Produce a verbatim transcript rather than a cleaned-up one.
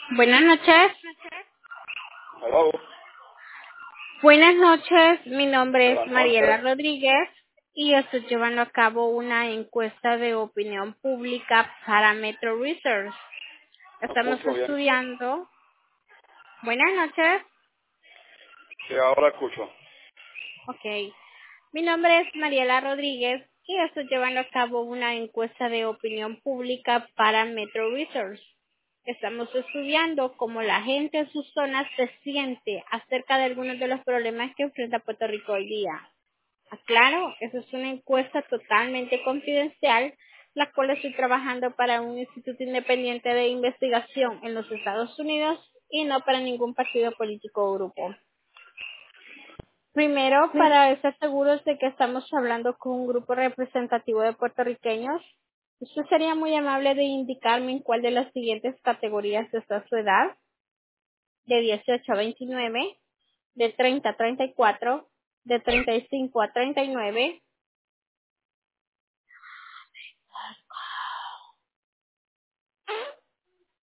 Buenas noches. Hello. Buenas noches. Mi nombre es Buenas Mariela noches. Rodríguez y yo estoy llevando a cabo una encuesta de opinión pública para Metro Research. ¿Me Estamos escucho bien? estudiando. Buenas noches. Sí, ahora escucho. Ok. Mi nombre es Mariela Rodríguez y yo estoy llevando a cabo una encuesta de opinión pública para Metro Research. Estamos estudiando cómo la gente en sus zonas se siente acerca de algunos de los problemas que enfrenta Puerto Rico hoy día. Aclaro, eso es una encuesta totalmente confidencial, la cual estoy trabajando para un instituto independiente de investigación en los Estados Unidos y no para ningún partido político o grupo. Primero, para estar seguros de que estamos hablando con un grupo representativo de puertorriqueños, usted sería muy amable de indicarme en cuál de las siguientes categorías está su edad, de dieciocho a veintinueve, de treinta a treinta y cuatro, de treinta y cinco a treinta y nueve,